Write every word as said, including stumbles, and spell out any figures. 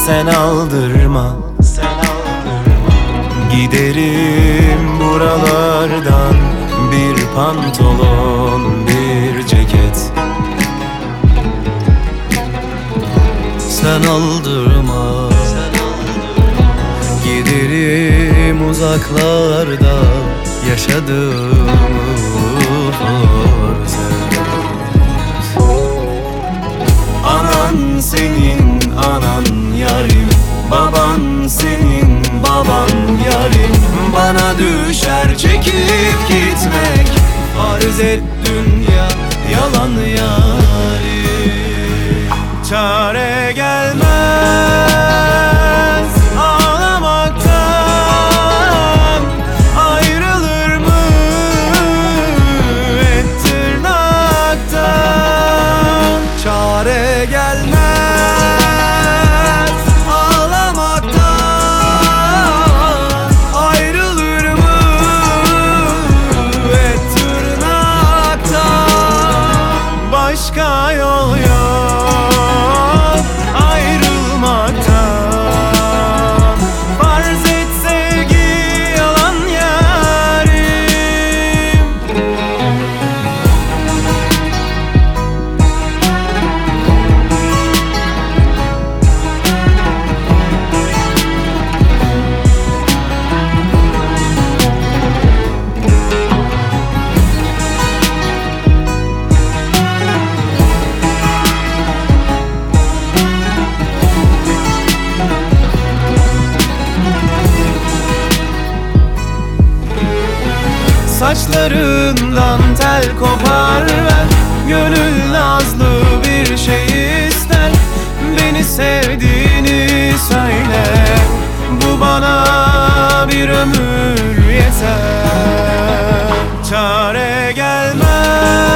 sen aldırma, sen aldırma. Giderim buralardan, bir pantolon, bir ceket. Sen aldırma, sen aldırma. Giderim uzaklarda, yaşadığımı farz et. Anan senin anan yarim, baban senin baban yarim. Bana düşer çekip gitmek, farz et dünya yalan yarim. Çare gelmez ağlamaktan, ayrılır mı et tırnaktan. Çare gelmez ağlamaktan, ayrılır mı et tırnaktan. Başka yol yok Saçlarından tel kopar ver, gönül nazlı bir şey ister. Beni sevdiğini söyle, bu bana bir ömür yeter. Çare gelmez